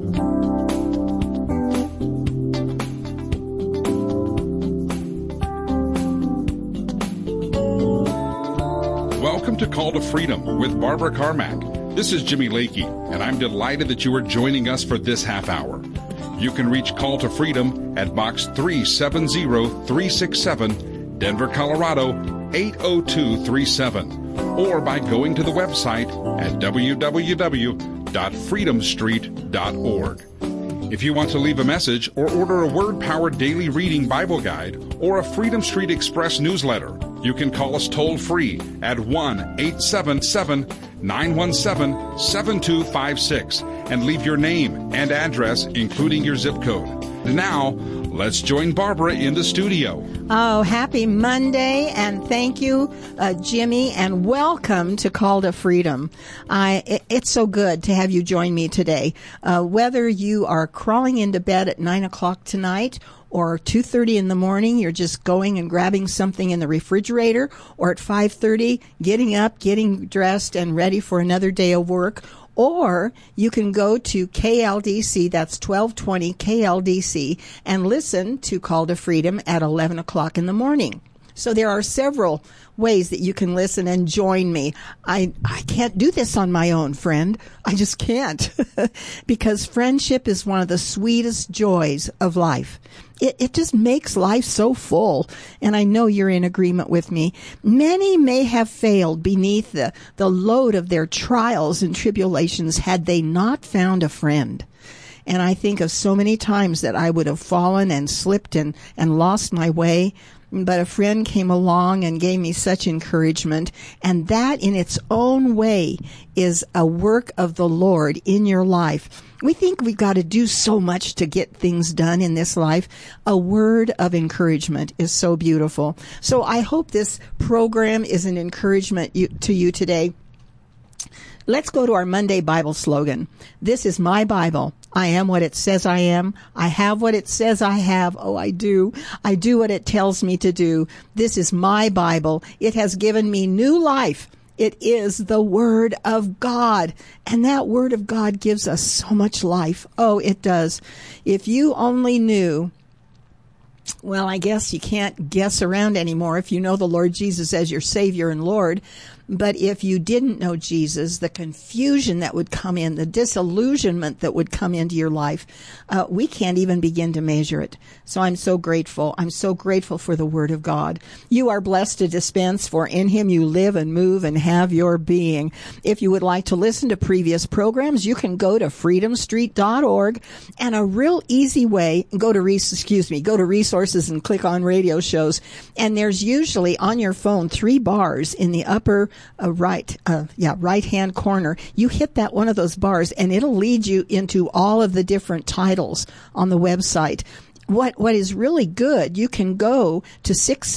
Welcome to Call to Freedom with Barbara Carmack. This is Jimmy Lakey, and I'm delighted that you are joining us for this half hour. You can reach Call to Freedom at Box 370367, Denver, Colorado 80237, or by going to the website at www.freedomstreet.org. If you want to leave a message or order a Word-Powered Daily Reading Bible Guide or a Freedom Street Express newsletter, you can call us toll-free at 1-877-917-7256 and leave your name and address, including your zip code. Now, let's join Barbara in the studio. Oh, happy Monday, and thank you, Jimmy, and welcome to Call to Freedom. It's so good to have you join me today. Whether you are crawling into bed at 9 o'clock tonight or 2:30 in the morning, you're just going and grabbing something in the refrigerator, or at 5:30, getting up, getting dressed, and ready for another day of work. Or you can go to KLDC, that's 1220 KLDC, and listen to Call to Freedom at 11 o'clock in the morning. So there are several ways that you can listen and join me. I can't do this on my own, friend. I just can't. Because friendship is one of the sweetest joys of life. It just makes life so full, and I know you're in agreement with me. Many may have failed beneath the load of their trials and tribulations had they not found a friend. And I think of so many times that I would have fallen and slipped and lost my way, but a friend came along and gave me such encouragement, and that in its own way is a work of the Lord in your life. We think we've got to do so much to get things done in this life. A word of encouragement is so beautiful. So I hope this program is an encouragement to you today. Let's go to our Monday Bible slogan. This is my Bible. I am what it says I am. I have what it says I have. Oh, I do. I do what it tells me to do. This is my Bible. It has given me new life. It is the Word of God. And that Word of God gives us so much life. Oh, it does. If you only knew, well, I guess you can't guess around anymore if you know the Lord Jesus as your Savior and Lord. But if you didn't know Jesus, the confusion that would come in, the disillusionment that would come into your life, we can't even begin to measure it. So I'm so grateful. I'm so grateful for the Word of God. You are blessed to dispense, for in Him you live and move and have your being. If you would like to listen to previous programs, you can go to freedomstreet.org, and a real easy way, go to resources and click on radio shows. And there's usually on your phone 3 bars in the upper right-hand corner. You hit that one of those bars, and it'll lead you into all of the different titles on the website. What is really good, you can go to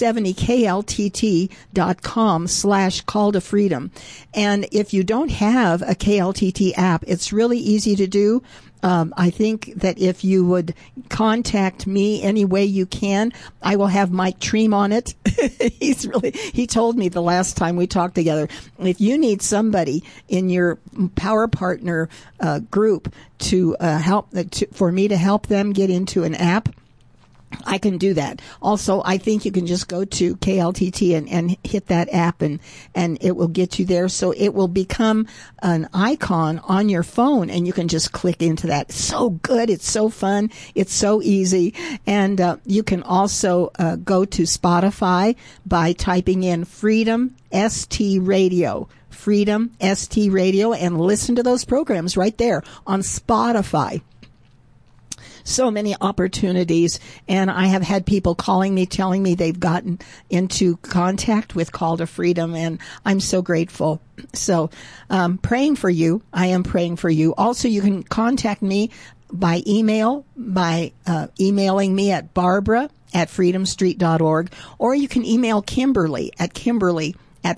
670kltt.com/call to freedom. And if you don't have a KLTT app, it's really easy to do. I think that if you would contact me any way you can, I will have Mike Treem on it. He told me the last time we talked together, if you need somebody in your Power Partner group to for me to help them get into an app, I can do that. Also, I think you can just go to KLTT and hit that app, and it will get you there. So it will become an icon on your phone, and you can just click into that. It's so good. It's so fun. It's so easy. And you can also go to Spotify by typing in Freedom ST Radio. Freedom ST Radio, and listen to those programs right there on Spotify. So many opportunities, and I have had people calling me, telling me they've gotten into contact with Call to Freedom, and I'm so grateful. So, praying for you. I am praying for you. Also, you can contact me by email, by emailing me at barbara@freedomstreet.org, or you can email Kimberly at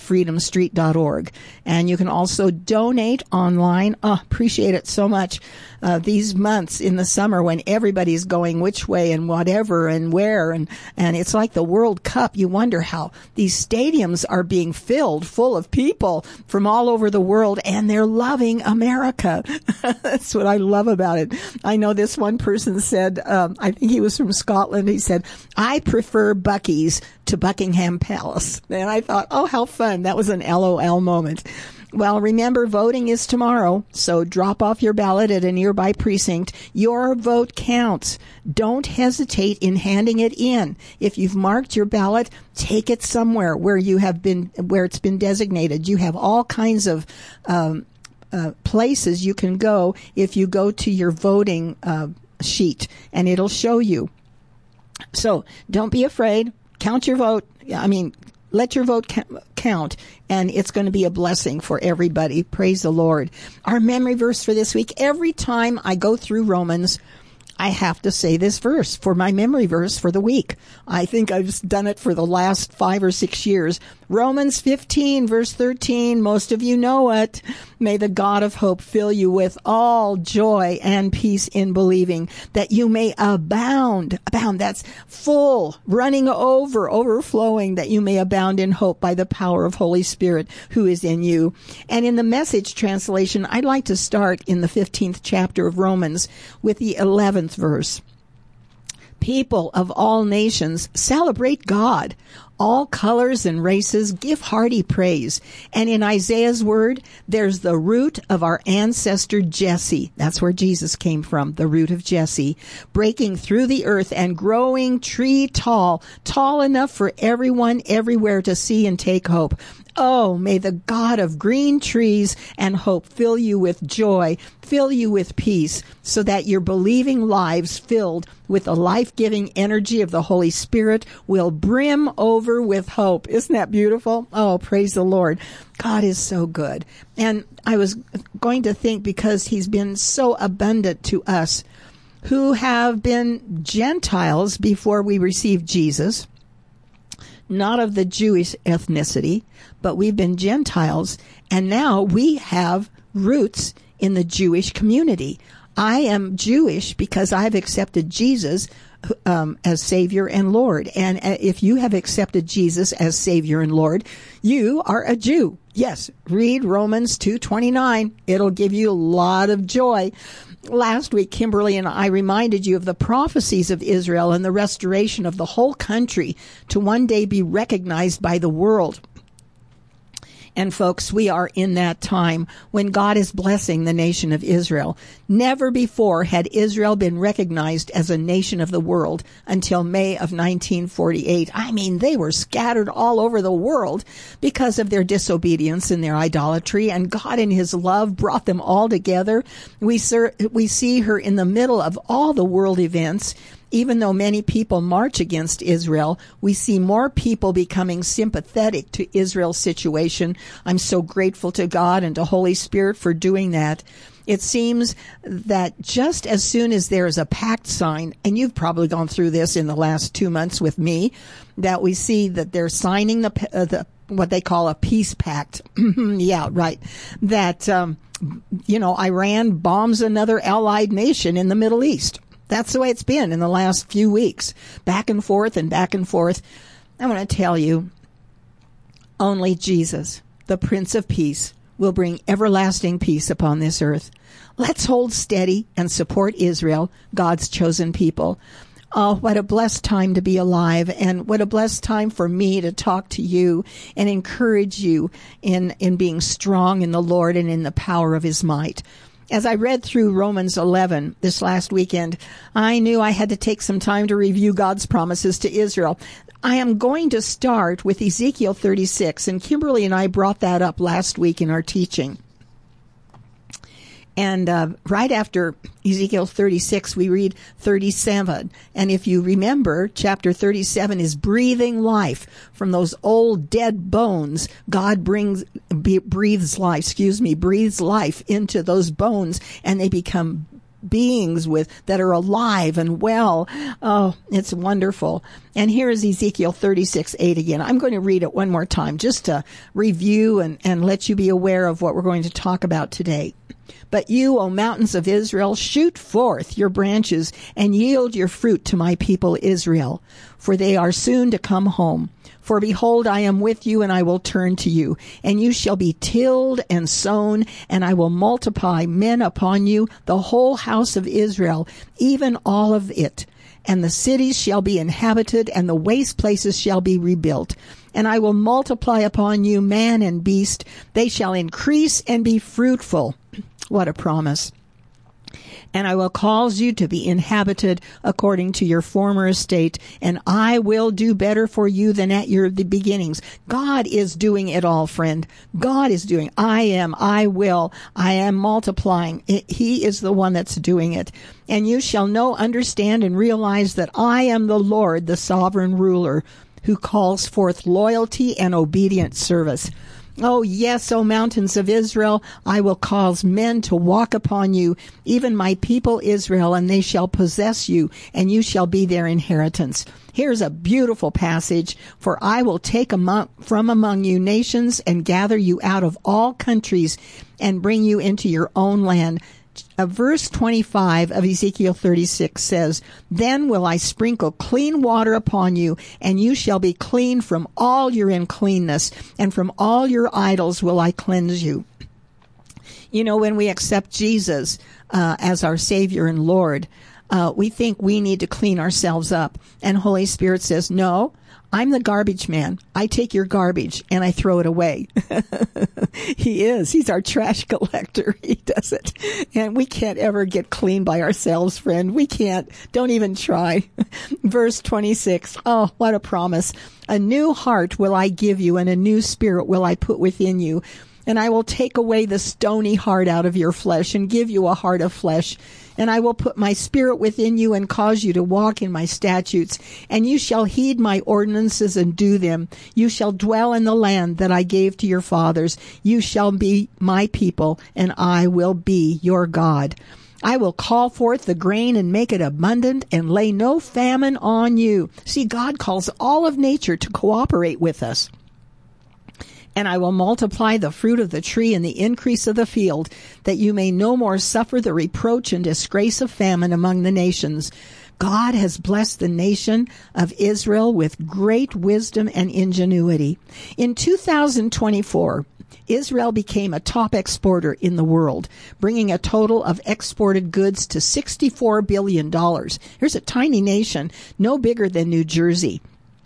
freedomstreet.org. And you can also donate online. Oh, appreciate it so much. these months in the summer when everybody's going which way and whatever and where, and it's like the World Cup. You wonder how these stadiums are being filled full of people from all over the world, and they're loving America. That's what I love about it. I know this one person said, I think he was from Scotland, he said, I prefer Buc-ee's to Buckingham Palace. And I thought, oh, how fun. That was an LOL moment. Well, remember, voting is tomorrow, so drop off your ballot at a nearby precinct. Your vote counts. Don't hesitate in handing it in. If you've marked your ballot, take it somewhere where it's been designated. You have all kinds of places you can go if you go to your voting sheet, and it'll show you. So don't be afraid. Count your vote. Let your vote count, and it's going to be a blessing for everybody. Praise the Lord. Our memory verse for this week, every time I go through Romans, I have to say this verse for my memory verse for the week. I think I've done it for the last 5 or 6 years. Romans 15, verse 13, most of you know it. May the God of hope fill you with all joy and peace in believing, that you may abound, that's full, running over, overflowing, that you may abound in hope by the power of Holy Spirit who is in you. And in the Message translation, I'd like to start in the 15th chapter of Romans with the 11th verse. People of all nations, celebrate God. All colors and races, give hearty praise. And in Isaiah's word, there's the root of our ancestor Jesse. That's where Jesus came from, the root of Jesse, breaking through the earth and growing tree tall enough for everyone everywhere to see and take hope. Oh, may the God of green trees and hope fill you with joy, fill you with peace, so that your believing lives filled with the life-giving energy of the Holy Spirit will brim over with hope. Isn't that beautiful? Oh, praise the Lord. God is so good. And I was going to think, because he's been so abundant to us who have been Gentiles before we received Jesus, not of the Jewish ethnicity, but we've been Gentiles, and now we have roots in the Jewish community. I am Jewish because I've accepted Jesus as Savior and Lord. And if you have accepted Jesus as Savior and Lord, you are a Jew. Yes, read Romans 2:29. It'll give you a lot of joy. Last week, Kimberly and I reminded you of the prophecies of Israel and the restoration of the whole country to one day be recognized by the world. And folks, we are in that time when God is blessing the nation of Israel. Never before had Israel been recognized as a nation of the world until May of 1948. I mean, they were scattered all over the world because of their disobedience and their idolatry, and God in his love brought them all together. We see her in the middle of all the world events. Even though many people march against Israel, we see more people becoming sympathetic to Israel's situation. I'm so grateful to God and to Holy Spirit for doing that. It seems that just as soon as there is a pact signed, and you've probably gone through this in the last 2 months with me, that we see that they're signing the what they call a peace pact. Yeah, right. That, Iran bombs another allied nation in the Middle East. That's the way it's been in the last few weeks. Back and forth and back and forth. I want to tell you, only Jesus, the Prince of Peace, will bring everlasting peace upon this earth. Let's hold steady and support Israel, God's chosen people. Oh, what a blessed time to be alive, and what a blessed time for me to talk to you and encourage you in being strong in the Lord and in the power of his might. As I read through Romans 11 this last weekend, I knew I had to take some time to review God's promises to Israel. I am going to start with Ezekiel 36, and Kimberly and I brought that up last week in our teaching. And right after Ezekiel 36, we read 37. And if you remember, chapter 37 is breathing life from those old dead bones. God breathes life into those bones, and they become beings that are alive and well. Oh, it's wonderful. And here is Ezekiel 36:8 again. I'm going to read it one more time just to review and let you be aware of what we're going to talk about today. But you, O mountains of Israel, shoot forth your branches and yield your fruit to my people Israel, for they are soon to come home. For behold, I am with you, and I will turn to you, and you shall be tilled and sown, and I will multiply men upon you, the whole house of Israel, even all of it. And the cities shall be inhabited, and the waste places shall be rebuilt. And I will multiply upon you man and beast. They shall increase and be fruitful. What a promise. And I will cause you to be inhabited according to your former estate, and I will do better for you than at the beginnings. God is doing it all, friend. God is doing. I am multiplying. He is the one that's doing it. And you shall know, understand, and realize that I am the Lord, the sovereign ruler, who calls forth loyalty and obedient service. Oh, yes, O mountains of Israel, I will cause men to walk upon you, even my people Israel, and they shall possess you, and you shall be their inheritance. Here's a beautiful passage. For I will take from among you nations and gather you out of all countries and bring you into your own land. Verse 25 of Ezekiel 36 says, Then will I sprinkle clean water upon you, and you shall be clean from all your uncleanness, and from all your idols will I cleanse you. You know, when we accept Jesus as our Savior and Lord, we think we need to clean ourselves up. And Holy Spirit says, no, I'm the garbage man. I take your garbage and I throw it away. He is. He's our trash collector. He does it. And we can't ever get clean by ourselves, friend. We can't. Don't even try. Verse 26. Oh, what a promise. A new heart will I give you, and a new spirit will I put within you. And I will take away the stony heart out of your flesh and give you a heart of flesh. And I will put my spirit within you and cause you to walk in my statutes. And you shall heed my ordinances and do them. You shall dwell in the land that I gave to your fathers. You shall be my people, and I will be your God. I will call forth the grain and make it abundant and lay no famine on you. See, God calls all of nature to cooperate with us. And I will multiply the fruit of the tree and the increase of the field, that you may no more suffer the reproach and disgrace of famine among the nations. God has blessed the nation of Israel with great wisdom and ingenuity. In 2024, Israel became a top exporter in the world, bringing a total of exported goods to $64 billion. Here's a tiny nation, no bigger than New Jersey.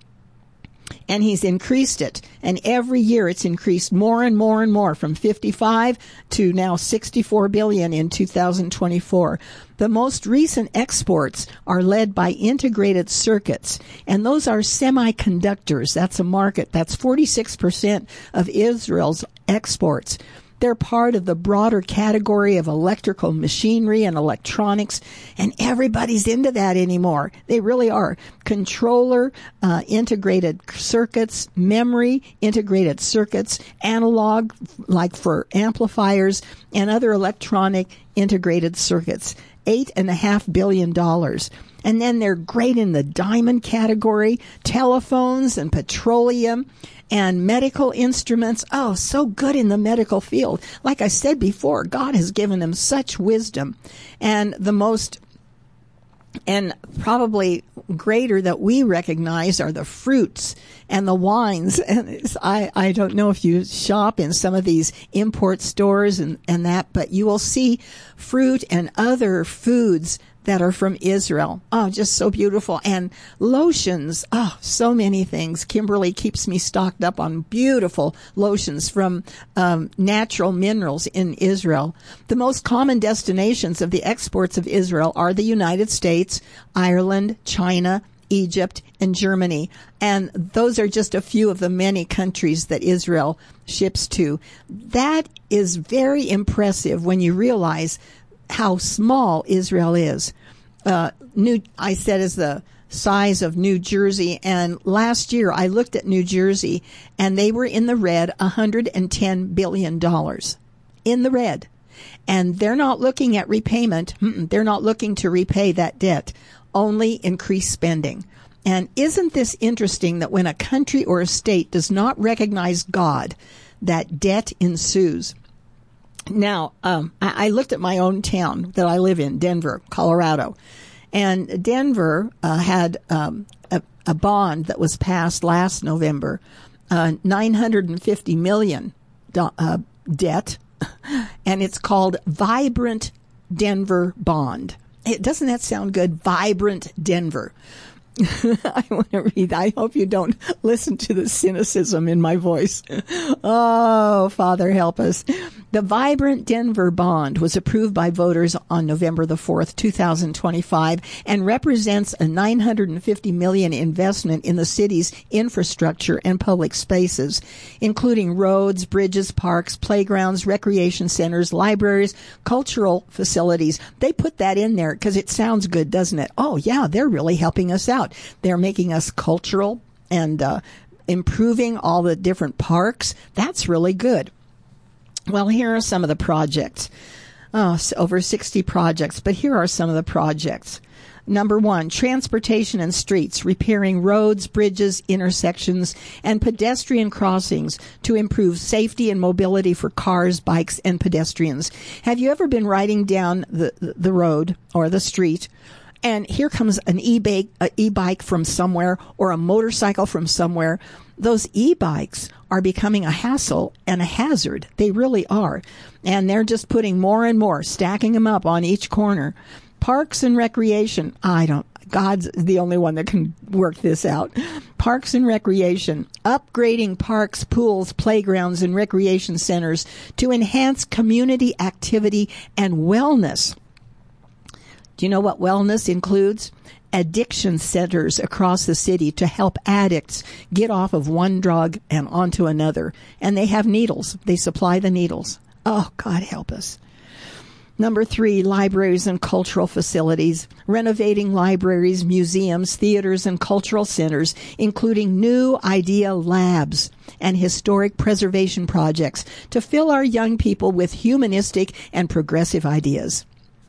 And he's increased it. And every year it's increased more and more and more, from 55 to now 64 billion in 2024. The most recent exports are led by integrated circuits, and those are semiconductors. That's a market. That's 46% of Israel's exports. They're part of the broader category of electrical machinery and electronics, and everybody's into that anymore. They really are. Controller, integrated circuits, memory, integrated circuits, analog, like for amplifiers, and other electronic integrated circuits. $8.5 billion. And then they're great in the diamond category, telephones and petroleum and medical instruments. Oh, so good in the medical field. Like I said before, God has given them such wisdom. And the most, and probably greater that we recognize, are the fruits and the wines. And I don't know if you shop in some of these import stores and that, but you will see fruit and other foods that are from Israel. Oh, just so beautiful. And lotions. Oh, so many things. Kimberly keeps me stocked up on beautiful lotions from natural minerals in Israel. The most common destinations of the exports of Israel are the United States, Ireland, China, Egypt, and Germany. And those are just a few of the many countries that Israel ships to. That is very impressive when you realize how small Israel is. I said is the size of New Jersey, and last year I looked at New Jersey and they were in the red, $110 billion in the red. And they're not looking at repayment. They're not looking to repay that debt, only increase spending. And isn't this interesting that when a country or a state does not recognize God, that debt ensues? Now, I looked at my own town that I live in, Denver, Colorado. And Denver had a bond that was passed last November, $950 million debt, and it's called Vibrant Denver Bond. Doesn't that sound good? Vibrant Denver. I want to read. I hope you don't listen to the cynicism in my voice. Oh, Father, help us. The Vibrant Denver Bond was approved by voters on November the 4th, 2025, and represents a $950 million investment in the city's infrastructure and public spaces, including roads, bridges, parks, playgrounds, recreation centers, libraries, cultural facilities. They put that in there because it sounds good, doesn't it? Oh, yeah, they're really helping us out. They're making us cultural and improving all the different parks. That's really good. Well, here are some of the projects. Over 60 projects, but here are some of the projects. Number 1, transportation and streets, repairing roads, bridges, intersections, and pedestrian crossings to improve safety and mobility for cars, bikes, and pedestrians. Have you ever been riding down the road or the street, and here comes an e-bike from somewhere or a motorcycle from somewhere? Those e-bikes are becoming a hassle and a hazard. They really are. And they're just putting more and more, stacking them up on each corner. Parks and recreation. God's the only one that can work this out. Parks and recreation. Upgrading parks, pools, playgrounds, and recreation centers to enhance community activity and wellness. Do you know what wellness includes? Addiction centers across the city to help addicts get off of one drug and onto another. And they have needles. They supply the needles. Oh, God help us. Number 3, libraries and cultural facilities, renovating libraries, museums, theaters, and cultural centers, including new idea labs and historic preservation projects to fill our young people with humanistic and progressive ideas.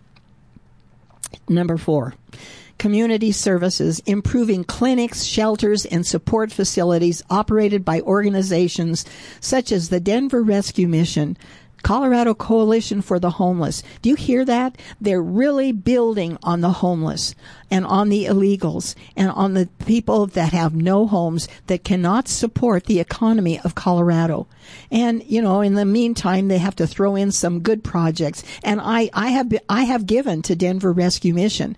Number 4, community services, improving clinics, shelters, and support facilities operated by organizations such as the Denver Rescue Mission, Colorado Coalition for the Homeless. Do you hear that? They're really building on the homeless and on the illegals and on the people that have no homes that cannot support the economy of Colorado. And, in the meantime, they have to throw in some good projects. And I have given to Denver Rescue Mission.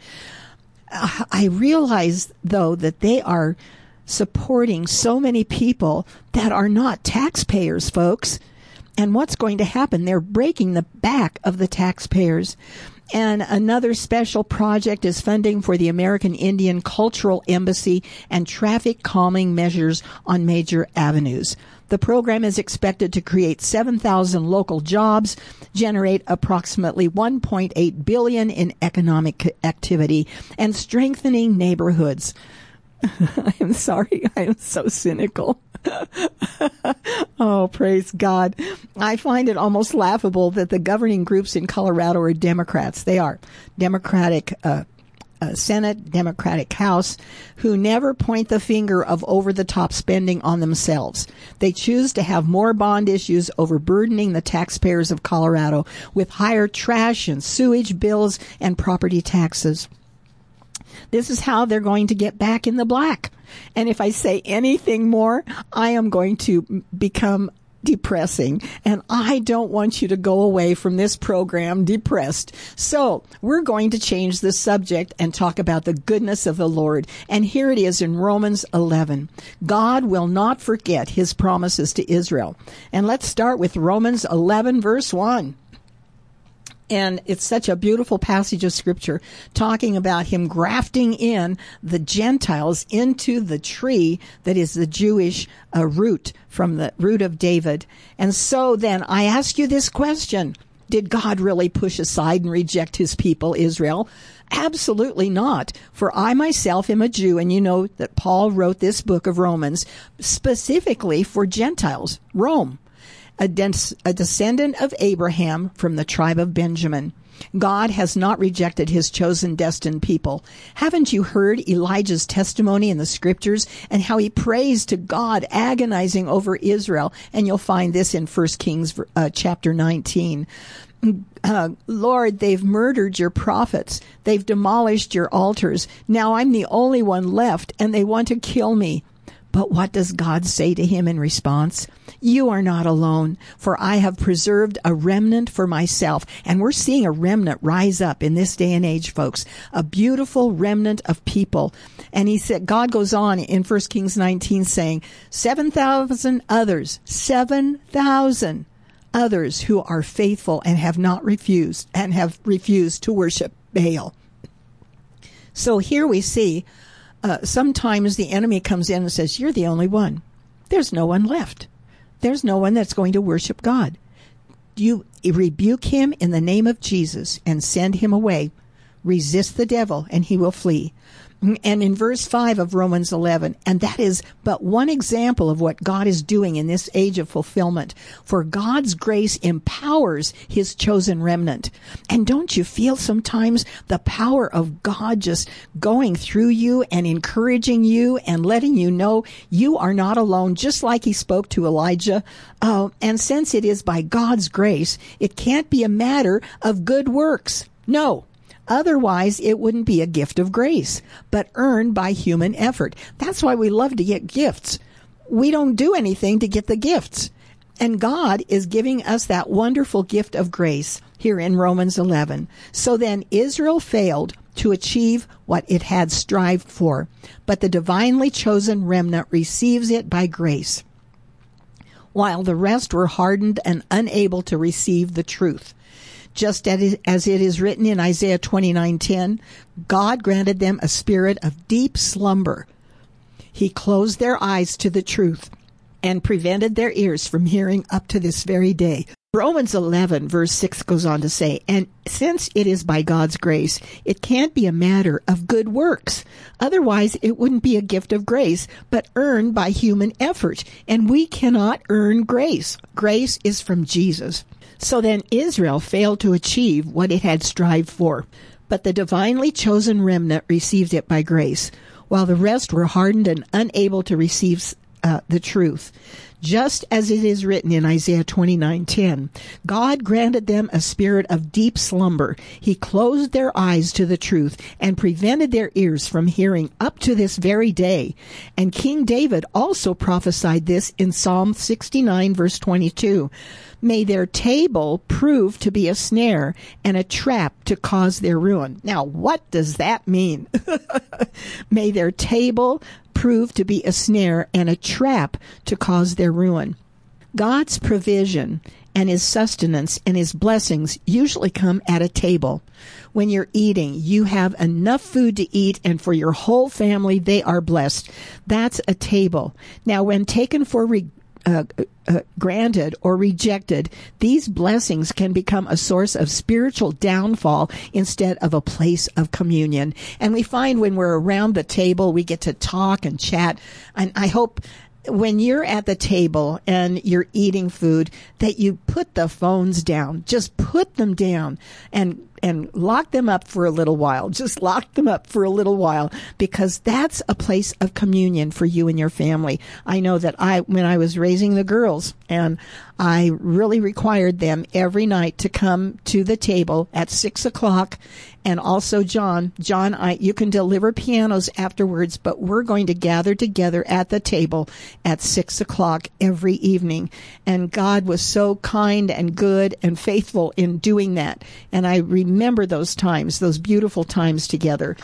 I realize, though, that they are supporting so many people that are not taxpayers, folks. And what's going to happen? They're breaking the back of the taxpayers. And another special project is funding for the American Indian Cultural Embassy and traffic calming measures on major avenues. The program is expected to create 7,000 local jobs, generate approximately $1.8 billion in economic activity, and strengthening neighborhoods. I am sorry. I am so cynical. Oh, praise God. I find it almost laughable that the governing groups in Colorado are Democrats. They are Democratic Senate, Democratic House, who never point the finger of over-the-top spending on themselves. They choose to have more bond issues overburdening the taxpayers of Colorado with higher trash and sewage bills and property taxes. This is how they're going to get back in the black. And if I say anything more, I am going to become depressing. And I don't want you to go away from this program depressed. So we're going to change the subject and talk about the goodness of the Lord. And here it is in Romans 11. God will not forget his promises to Israel. And let's start with Romans 11, verse 1. And it's such a beautiful passage of Scripture talking about him grafting in the Gentiles into the tree that is the Jewish root from the root of David. And so then I ask you this question. Did God really push aside and reject his people, Israel? Absolutely not. For I myself am a Jew, and you know that Paul wrote this book of Romans specifically for Gentiles, Rome. A descendant of Abraham from the tribe of Benjamin. God has not rejected his chosen, destined people. Haven't you heard Elijah's testimony in the scriptures and how he prays to God, agonizing over Israel? And you'll find this in 1 Kings chapter 19. Lord, they've murdered your prophets. They've demolished your altars. Now I'm the only one left, and they want to kill me. But what does God say to him in response? You are not alone, for I have preserved a remnant for myself. And we're seeing a remnant rise up in this day and age, folks. A beautiful remnant of people. And he said, God goes on in 1 Kings 19 saying, 7,000 others, 7,000 others who are faithful and have refused to worship Baal. So here we see sometimes the enemy comes in and says, you're the only one. There's no one left. There's no one that's going to worship God. You rebuke him in the name of Jesus and send him away. Resist the devil and he will flee. And in verse 5 of Romans 11, and that is but one example of what God is doing in this age of fulfillment. For God's grace empowers his chosen remnant. And don't you feel sometimes the power of God just going through you and encouraging you and letting you know you are not alone, just like he spoke to Elijah? And since it is by God's grace, it can't be a matter of good works. No. Otherwise, it wouldn't be a gift of grace, but earned by human effort. That's why we love to get gifts. We don't do anything to get the gifts. And God is giving us that wonderful gift of grace here in Romans 11. So then Israel failed to achieve what it had strived for, but the divinely chosen remnant receives it by grace, while the rest were hardened and unable to receive the truth. Just as it is written in Isaiah 29:10, God granted them a spirit of deep slumber. He closed their eyes to the truth and prevented their ears from hearing up to this very day. Romans 11 verse 6 goes on to say, and since it is by God's grace, it can't be a matter of good works. Otherwise, it wouldn't be a gift of grace, but earned by human effort. And we cannot earn grace. Grace is from Jesus. So then Israel failed to achieve what it had strived for, but the divinely chosen remnant received it by grace, while the rest were hardened and unable to receive the truth. Just as it is written in Isaiah 29:10, God granted them a spirit of deep slumber. He closed their eyes to the truth and prevented their ears from hearing up to this very day. And King David also prophesied this in Psalm 69 verse 22. May their table prove to be a snare and a trap to cause their ruin. Now, what does that mean? May their table prove to be a snare and a trap to cause their ruin. God's provision and his sustenance and his blessings usually come at a table. When you're eating, you have enough food to eat, and for your whole family, they are blessed. That's a table. Now, when taken for granted or rejected, these blessings can become a source of spiritual downfall instead of a place of communion. And we find when we're around the table, we get to talk and chat. And I hope when you're at the table and you're eating food that you put the phones down. Just put them down and lock them up for a little while. Just lock them up for a little while, because that's a place of communion for you and your family. I know that when I was raising the girls, and I really required them every night to come to the table at 6 o'clock. And also John, you can deliver pianos afterwards, but we're going to gather together at the table at 6 o'clock every evening. And God was so kind and good and faithful in doing that. And I remember those times, those beautiful times together.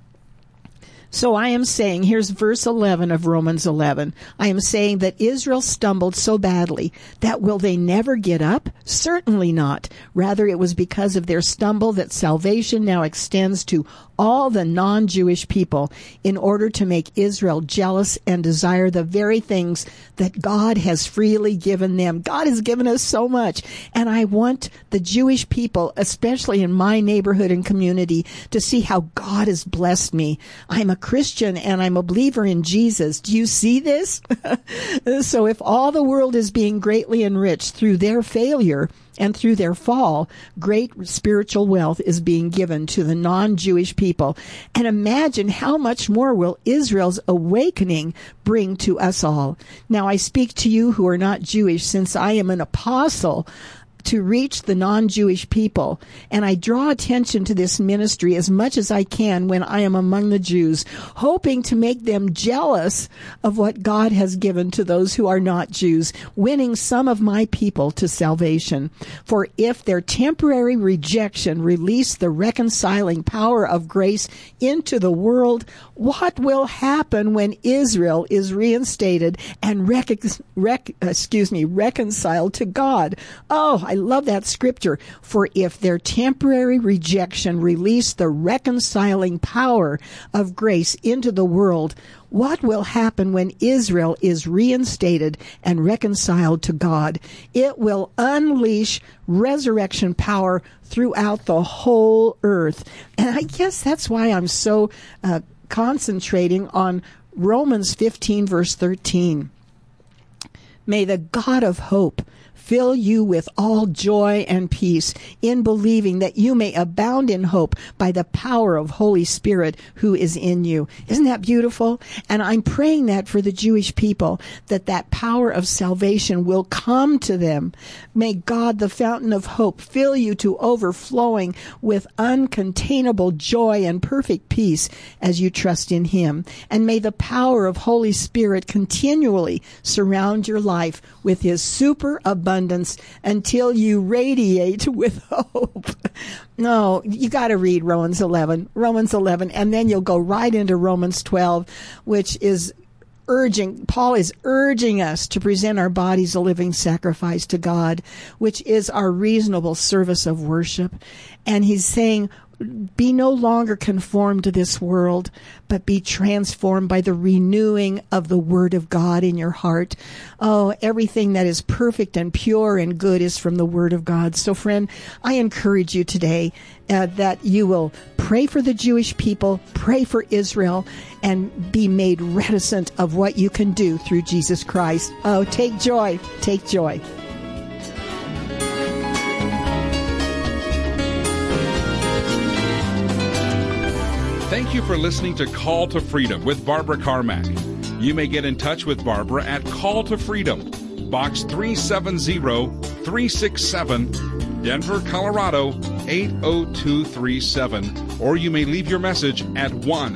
So I am saying, here's verse 11 of Romans 11. I am saying that Israel stumbled so badly that will they never get up? Certainly not. Rather, it was because of their stumble that salvation now extends to all the non-Jewish people in order to make Israel jealous and desire the very things that God has freely given them. God has given us so much. And I want the Jewish people, especially in my neighborhood and community, to see how God has blessed me. I'm a Christian and I'm a believer in Jesus. Do you see this? So if all the world is being greatly enriched through their failure and through their fall, great spiritual wealth is being given to the non-Jewish people. And imagine how much more will Israel's awakening bring to us all. Now I speak to you who are not Jewish, since I am an apostle to reach the non-Jewish people. And I draw attention to this ministry as much as I can when I am among the Jews, hoping to make them jealous of what God has given to those who are not Jews, winning some of my people to salvation. For if their temporary rejection released the reconciling power of grace into the world, what will happen when Israel is reinstated and reconciled to God? Oh, I love that scripture. For if their temporary rejection released the reconciling power of grace into the world, what will happen when Israel is reinstated and reconciled to God? It will unleash resurrection power throughout the whole earth. And I guess that's why I'm so concentrating on Romans 15, verse 13. May the God of hope fill you with all joy and peace in believing, that you may abound in hope by the power of Holy Spirit who is in you. Isn't that beautiful? And I'm praying that for the Jewish people, that power of salvation will come to them. May God, the fountain of hope, fill you to overflowing with uncontainable joy and perfect peace as you trust in Him. And may the power of Holy Spirit continually surround your life with His superabundance until you radiate with hope. No, you got to read Romans 11, and then you'll go right into Romans 12, which is Paul is urging us to present our bodies a living sacrifice to God, which is our reasonable service of worship. And he's saying, be no longer conformed to this world, but be transformed by the renewing of the Word of God in your heart. Oh, everything that is perfect and pure and good is from the Word of God. So, friend, I encourage you today that you will pray for the Jewish people, pray for Israel, and be made reticent of what you can do through Jesus Christ. Oh, take joy, take joy. Thank you for listening to Call to Freedom with Barbara Carmack. You may get in touch with Barbara at Call to Freedom, Box 370-367, Denver, Colorado 80237, or you may leave your message at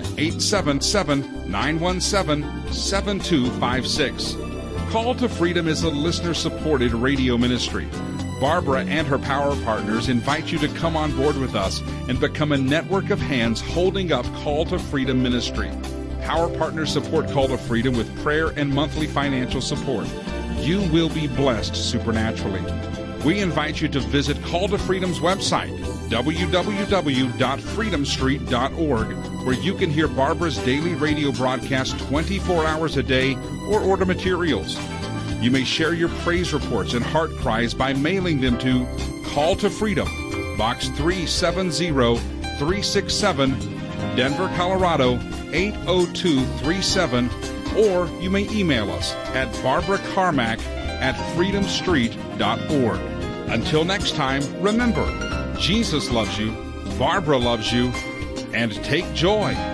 1-877-917-7256. Call to Freedom is a listener-supported radio ministry. Barbara and her Power Partners invite you to come on board with us and become a network of hands holding up Call to Freedom ministry. Power Partners support Call to Freedom with prayer and monthly financial support. You will be blessed supernaturally. We invite you to visit Call to Freedom's website, www.freedomstreet.org, where you can hear Barbara's daily radio broadcast 24 hours a day or order materials. You may share your praise reports and heart cries by mailing them to Call to Freedom, Box 370-367, Denver, Colorado 80237, or you may email us at barbaracarmack@freedomstreet.org. Until next time, remember, Jesus loves you, Barbara loves you, and take joy.